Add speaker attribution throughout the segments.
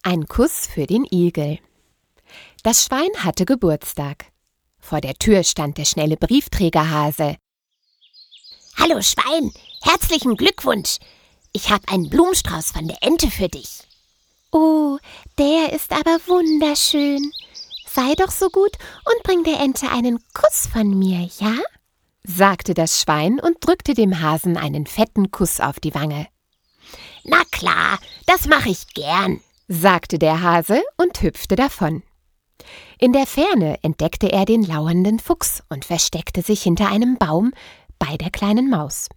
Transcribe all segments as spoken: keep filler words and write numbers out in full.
Speaker 1: Ein Kuss für den Igel. Das Schwein hatte Geburtstag. Vor der Tür stand der schnelle Briefträgerhase.
Speaker 2: »Hallo Schwein, herzlichen Glückwunsch! Ich habe einen Blumenstrauß von der Ente für dich.«
Speaker 3: »Oh, der ist aber wunderschön. Sei doch so gut und bring der Ente einen Kuss von mir, ja?«
Speaker 1: sagte das Schwein und drückte dem Hasen einen fetten Kuss auf die Wange.
Speaker 2: »Na klar, das mache ich gern«,
Speaker 1: sagte der Hase und hüpfte davon. In der Ferne entdeckte er den lauernden Fuchs und versteckte sich hinter einem Baum bei der kleinen Maus.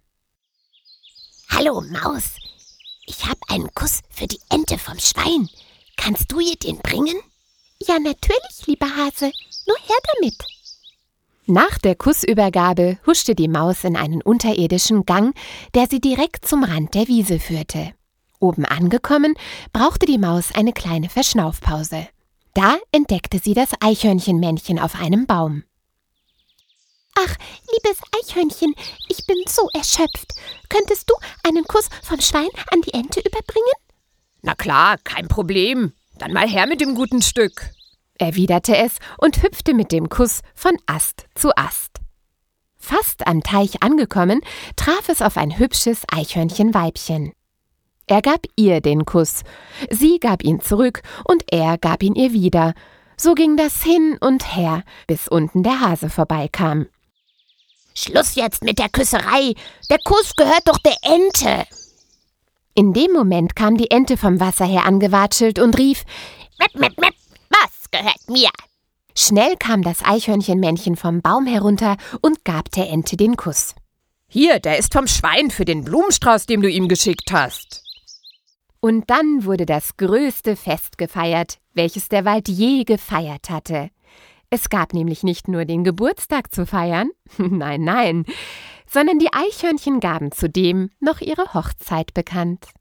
Speaker 2: »Hallo Maus, ich habe einen Kuss für die Ente vom Schwein. Kannst du ihr den bringen?«
Speaker 3: »Ja, natürlich, lieber Hase, nur her damit.«
Speaker 1: Nach der Kussübergabe huschte die Maus in einen unterirdischen Gang, der sie direkt zum Rand der Wiese führte. Oben angekommen, brauchte die Maus eine kleine Verschnaufpause. Da entdeckte sie das Eichhörnchenmännchen auf einem Baum.
Speaker 3: »Ach, liebes Eichhörnchen, ich bin so erschöpft. Könntest du einen Kuss vom Schwein an die Ente überbringen?«
Speaker 4: »Na klar, kein Problem. Dann mal her mit dem guten Stück«,
Speaker 1: erwiderte es und hüpfte mit dem Kuss von Ast zu Ast. Fast am Teich angekommen, traf es auf ein hübsches Eichhörnchenweibchen. Er gab ihr den Kuss, sie gab ihn zurück und er gab ihn ihr wieder. So ging das hin und her, bis unten der Hase vorbeikam.
Speaker 2: »Schluss jetzt mit der Küsserei, der Kuss gehört doch der Ente!«
Speaker 1: In dem Moment kam die Ente vom Wasser her angewatschelt und rief,
Speaker 2: »Mip, mip, mip, was gehört mir?«
Speaker 1: Schnell kam das Eichhörnchenmännchen vom Baum herunter und gab der Ente den Kuss.
Speaker 4: »Hier, der ist vom Schwein für den Blumenstrauß, den du ihm geschickt hast.«
Speaker 1: Und dann wurde das größte Fest gefeiert, welches der Wald je gefeiert hatte. Es gab nämlich nicht nur den Geburtstag zu feiern, nein, nein, sondern die Eichhörnchen gaben zudem noch ihre Hochzeit bekannt.